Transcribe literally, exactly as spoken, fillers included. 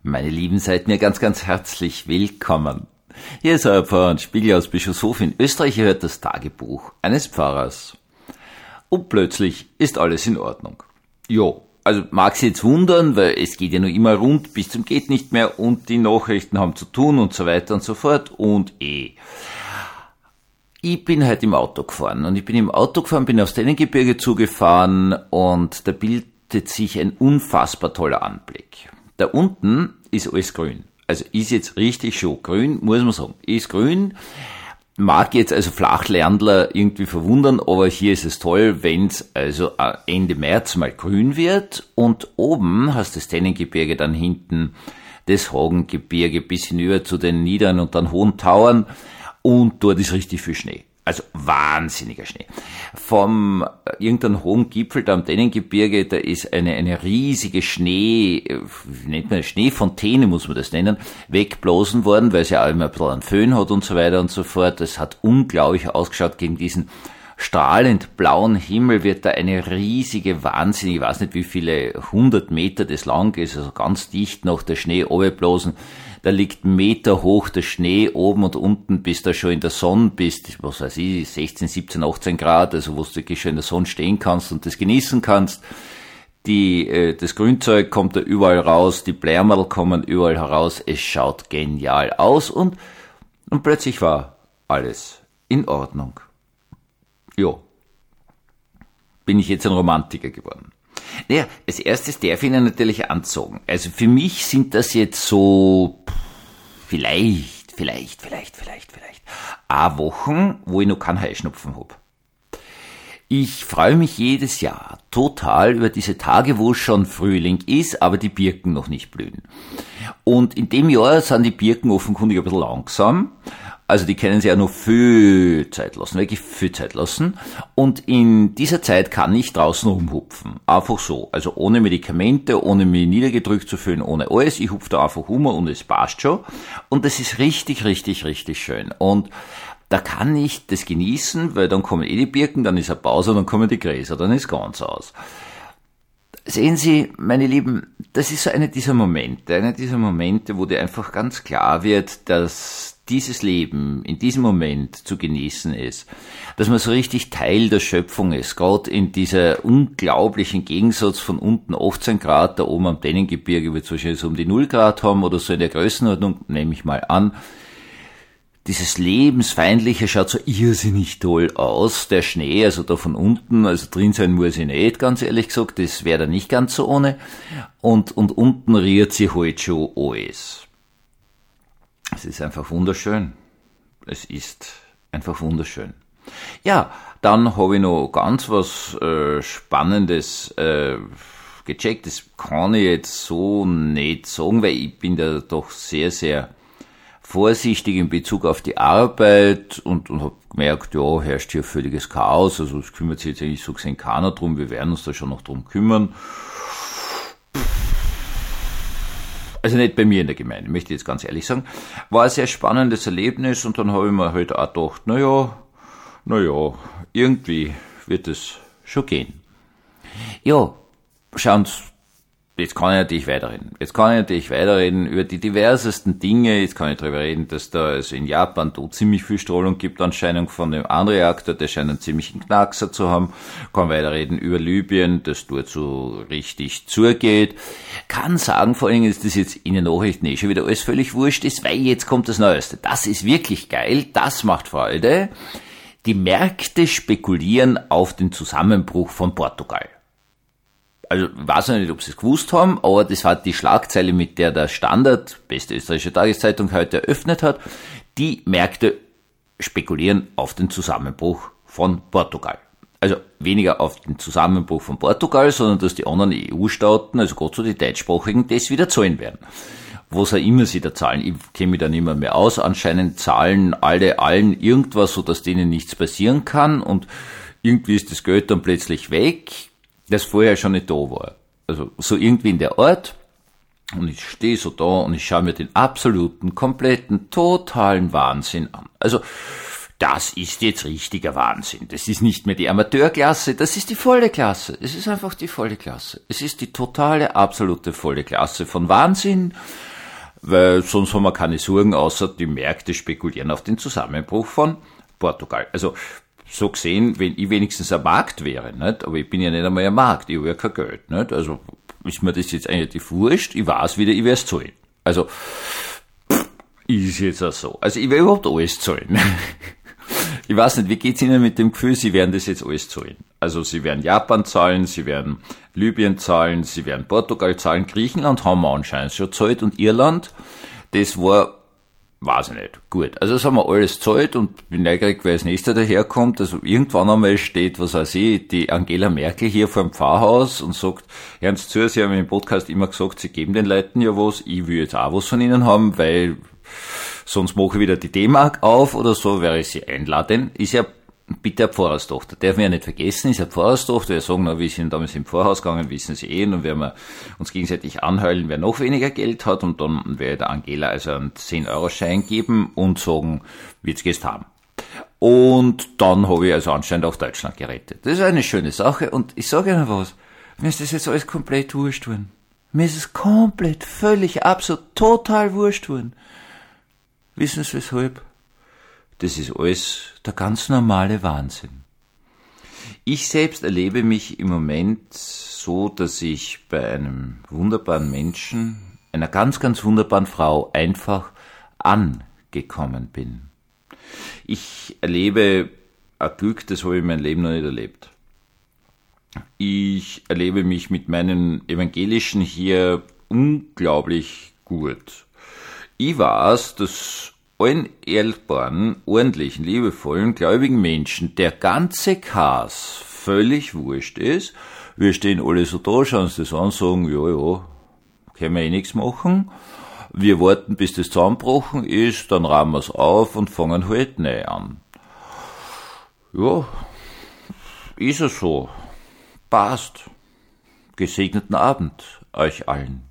Meine Lieben, seid mir ganz, ganz herzlich willkommen. Hier ist euer Pfarrer und Spiegel aus Bischofshof in Österreich. Ihr hört das Tagebuch eines Pfarrers. Und plötzlich ist alles in Ordnung. Jo, also mag sie jetzt wundern, weil es geht ja nur immer rund bis zum geht nicht mehr und die Nachrichten haben zu tun und so weiter und so fort und eh. Ich bin halt im Auto gefahren und ich bin im Auto gefahren, bin aufs Dennengebirge zugefahren und da bildet sich ein unfassbar toller Anblick. Da unten ist alles grün. Also ist jetzt richtig schon grün, muss man sagen. Ist grün, mag jetzt also Flachlerndler irgendwie verwundern, aber hier ist es toll, wenn es also Ende März mal grün wird und oben hast du das Dennengebirge, dann hinten das Hagengebirge bis hinüber zu den Niedern und dann Hohen Tauern und dort ist richtig viel Schnee. Also wahnsinniger Schnee. Vom äh, irgendeinem hohen Gipfel da am Dennengebirge, da ist eine eine riesige Schnee, äh, wie nennt man das, Schneefontäne muss man das nennen, wegblasen worden, weil es ja auch immer ein bisschen einen Föhn hat und so weiter und so fort. Das hat unglaublich ausgeschaut gegen diesen strahlend blauen Himmel, wird da eine riesige, wahnsinnige, ich weiß nicht wie viele hundert Meter das lang ist, also ganz dicht noch der Schnee runterblasen. Da liegt Meter hoch der Schnee oben und unten, bis da schon in der Sonne bist, was weiß ich, sechzehn, siebzehn, achtzehn Grad, also wo du wirklich schon in der Sonne stehen kannst und das genießen kannst. Die, äh, das Grünzeug kommt da überall raus, die Blärmerl kommen überall heraus, es schaut genial aus und, und plötzlich war alles in Ordnung. Jo, bin ich jetzt ein Romantiker geworden. Naja, als erstes darf ich Ihnen natürlich ansagen. Also für mich sind das jetzt so vielleicht, vielleicht, vielleicht, vielleicht, vielleicht a Wochen, wo ich noch keinen Heuschnupfen hab. Ich freue mich jedes Jahr total über diese Tage, wo schon Frühling ist, aber die Birken noch nicht blühen. Und in dem Jahr sind die Birken offenkundig ein bisschen langsam. Also die können sich ja noch viel Zeit lassen, wirklich viel Zeit lassen. Und in dieser Zeit kann ich draußen rumhupfen. Einfach so. Also ohne Medikamente, ohne mich niedergedrückt zu fühlen, ohne alles. Ich hupfe da einfach rum und es passt schon. Und das ist richtig, richtig, richtig schön. Und da kann ich das genießen, weil dann kommen eh die Birken, dann ist eine Pause, dann kommen die Gräser, dann ist ganz aus. Sehen Sie, meine Lieben, das ist so einer dieser Momente, einer dieser Momente, wo dir einfach ganz klar wird, dass dieses Leben in diesem Moment zu genießen ist, dass man so richtig Teil der Schöpfung ist, gerade in dieser unglaublichen Gegensatz von unten achtzehn Grad, da oben am Dennengebirge wird es wahrscheinlich so um die null Grad haben oder so in der Größenordnung, nehme ich mal an. Dieses Lebensfeindliche schaut so irrsinnig toll aus, der Schnee, also da von unten, also drin sein muss ich nicht, ganz ehrlich gesagt, das wäre da nicht ganz so ohne, und, und unten rührt sich halt schon alles. Es ist einfach wunderschön. Es ist einfach wunderschön. Ja, dann habe ich noch ganz was äh, Spannendes äh, gecheckt. Das kann ich jetzt so nicht sagen, weil ich bin da doch sehr, sehr vorsichtig in Bezug auf die Arbeit und, und habe gemerkt, ja, herrscht hier völliges Chaos. Also es kümmert sich jetzt eigentlich so gesehen keiner drum. Wir werden uns da schon noch drum kümmern. Also nicht bei mir in der Gemeinde, möchte ich jetzt ganz ehrlich sagen. War ein sehr spannendes Erlebnis und dann habe ich mir halt auch gedacht, na ja, na ja, irgendwie wird es schon gehen. Ja, schauen Sie, jetzt kann ich natürlich weiterreden. Jetzt kann ich natürlich weiterreden über die diversesten Dinge. Jetzt kann ich darüber reden, dass da also in Japan da ziemlich viel Strahlung gibt, anscheinend von dem einen Reaktor, der scheint einen ziemlichen Knackser zu haben. Kann weiterreden über Libyen, das dort so richtig zugeht. Kann sagen, vor allen Dingen ist das jetzt in den Nachrichten eh schon wieder alles völlig wurscht ist, weil jetzt kommt das Neueste. Das ist wirklich geil, das macht Freude. Die Märkte spekulieren auf den Zusammenbruch von Portugal. Also, ich weiß noch nicht, ob Sie es gewusst haben, aber das war die Schlagzeile, mit der der Standard, beste österreichische Tageszeitung, heute eröffnet hat. Die Märkte spekulieren auf den Zusammenbruch von Portugal. Also weniger auf den Zusammenbruch von Portugal, sondern dass die anderen E U-Staaten, also gerade so die deutschsprachigen, das wieder zahlen werden. Was auch immer sie da zahlen, ich kenne mich da nicht mehr, mehr aus. Anscheinend zahlen alle allen irgendwas, so dass denen nichts passieren kann und irgendwie ist das Geld dann plötzlich weg, das vorher schon nicht da war. Also so irgendwie in der Art. Und ich stehe so da und ich schaue mir den absoluten, kompletten, totalen Wahnsinn an. Also das ist jetzt richtiger Wahnsinn. Das ist nicht mehr die Amateurklasse, das ist die volle Klasse. Es ist einfach die volle Klasse. Es ist die totale, absolute volle Klasse von Wahnsinn. weil sonst haben wir keine Sorgen, außer die Märkte spekulieren auf den Zusammenbruch von Portugal. Also so gesehen, wenn ich wenigstens ein Markt wäre, nicht? Aber ich bin ja nicht einmal ein Markt, ich habe ja kein Geld. Nicht? Also ist mir das jetzt eigentlich wurscht, ich weiß wieder, ich werde es zahlen. Also ist jetzt auch so. Also ich werde überhaupt alles zahlen. Ich weiß nicht, wie geht's Ihnen mit dem Gefühl, Sie werden das jetzt alles zahlen? Also Sie werden Japan zahlen, Sie werden Libyen zahlen, Sie werden Portugal zahlen, Griechenland haben wir anscheinend schon zahlt und Irland, das war, weiß ich nicht, gut. Also das haben wir alles zahlt und bin neugierig, wer als nächster daherkommt. Also irgendwann einmal steht, was weiß ich, die Angela Merkel hier vor dem Pfarrhaus und sagt, hören Sie zu, Sie haben im Podcast immer gesagt, Sie geben den Leuten ja was, ich will jetzt auch was von Ihnen haben, weil sonst mache ich wieder die D-Mark auf oder so, wäre ich Sie einladen. Ist ja bitte eine Pfarrerstochter. Darf man ja nicht vergessen, ist eine Pfarrerstochter. Wir sagen, na, wir sind damals im Pfarrhaus gegangen, wissen Sie eh, und werden wir uns gegenseitig anheulen, wer noch weniger Geld hat, und dann werde ich der Angela also einen zehn Euro Schein geben und sagen, jetzt gehst du heim. Und dann habe ich also anscheinend auch Deutschland gerettet. Das ist eine schöne Sache, und ich sage Ihnen was, mir ist das jetzt alles komplett wurscht worden. Mir ist es komplett, völlig, absolut, total wurscht worden. Wissen Sie weshalb? Das ist alles der ganz normale Wahnsinn. Ich selbst erlebe mich im Moment so, dass ich bei einem wunderbaren Menschen, einer ganz, ganz wunderbaren Frau einfach angekommen bin. Ich erlebe ein Glück, das habe ich mein Leben noch nicht erlebt. Ich erlebe mich mit meinen Evangelischen hier unglaublich gut. Ich weiß, dass allen ehrbaren, ordentlichen, liebevollen, gläubigen Menschen der ganze Chaos völlig wurscht ist. Wir stehen alle so da, schauen sie das an, sagen, ja, ja, können wir eh nichts machen. Wir warten, bis das zusammengebrochen ist, dann rahmen wir es auf und fangen halt neu an. Ja, ist es so. Passt. Gesegneten Abend euch allen.